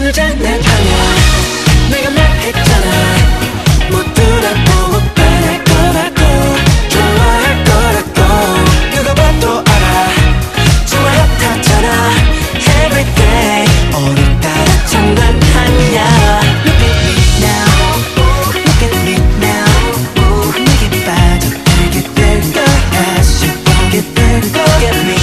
장난하냐 내가 말했잖아 모두 날 보고 반할 거라고 좋아할 거라고 누가 봐도 알아 정말 같았잖아 Everyday 오늘따라 장난하냐 Look at me now Look at me now 내게 빠져들게 될 거야 다시 보게 될 거야 Get me